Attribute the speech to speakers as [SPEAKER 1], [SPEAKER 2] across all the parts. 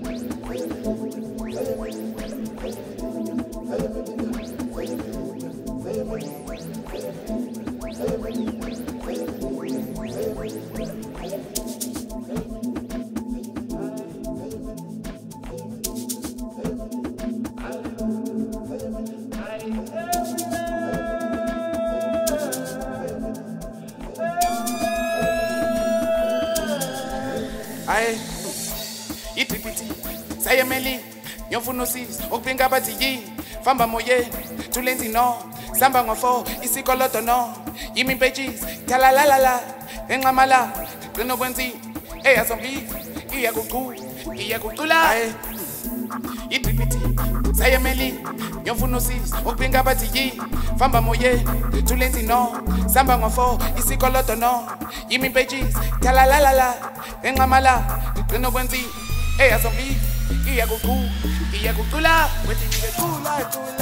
[SPEAKER 1] Aye, itripiti, sayemeli, nyofuna usizo, ukubinga bathi yi, famba moye, tulenzi no, samba ngofo, isikoloto no, yimi pages, talalalala, enqamala, qino kwenzi, eyazombi, iyakucula. Aye, itripiti, sayemeli, nyofuna usizo, ukubinga bathi yi, famba moye, tulenzi no, samba ngofo, isikoloto no, yimi pages, talalalala, enqamala, qino kwenzi, eyazombi, iyakucula. Wethi ngicula,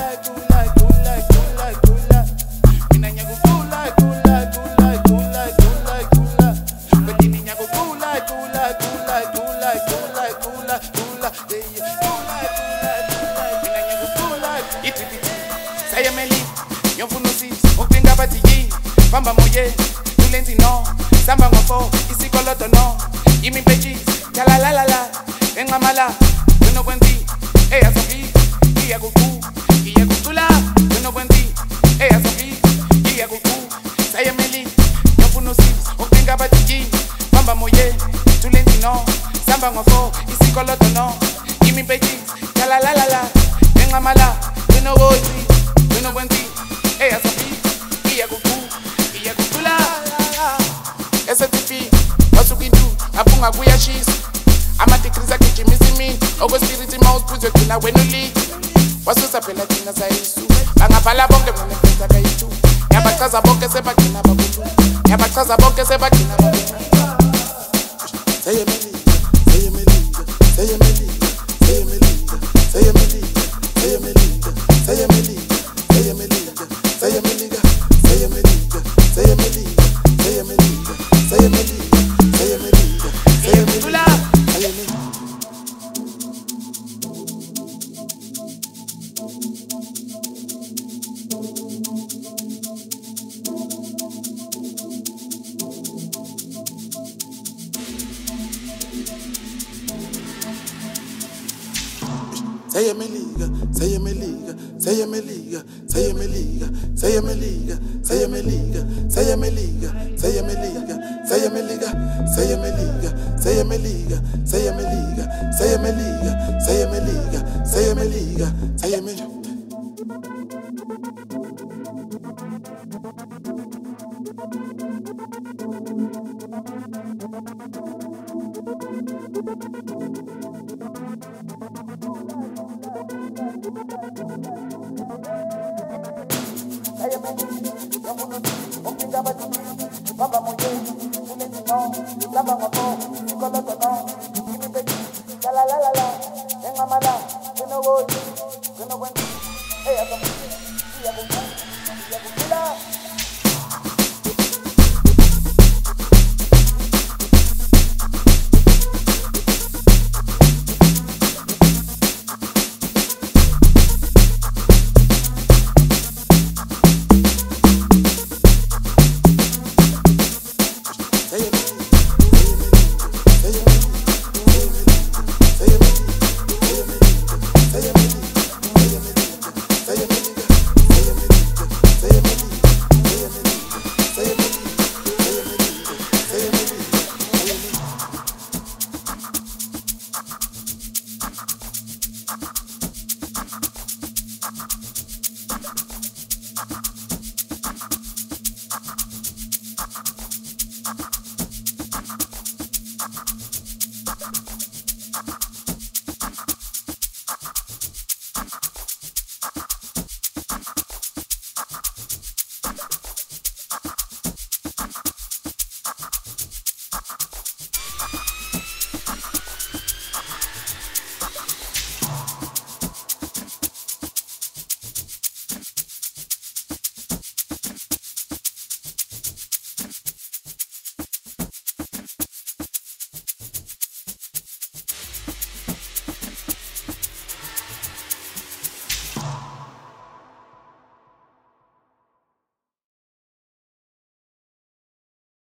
[SPEAKER 1] mina ngiyakucula, wethi ngiyakucula, mina ngiyakucula. Itripiti, sayemeli, nyofuna usizo, ukubinga bathi yi, famba moye, tulenzi no, samba ngofo, isikoloto no, yimi pages, talalalala, enqamala, qino kwenzi, eyazombi, iyakucula, qino kwenzi, eyazombi, sayemeli, nyofuna usizo, ukubinga bathi yi, famba moye, tulenzi no, samba ngofo, isikoloto no, yimi pages, talalalala, enqamala, qino kwenzi, eyazombi, iyakucula. STP, wasukintu, apunga kuyashisa, ama-degrees agijimisa imini, okwespirithi mawusphuze gcina wena ulile, wasusa phela thina sayisu, bangabhala bonke mina mfethu akayithu, ngiyabachaza bonke sebagcina babulu, ngiyabachaza bonke sebagcina babulu.
[SPEAKER 2] Hey,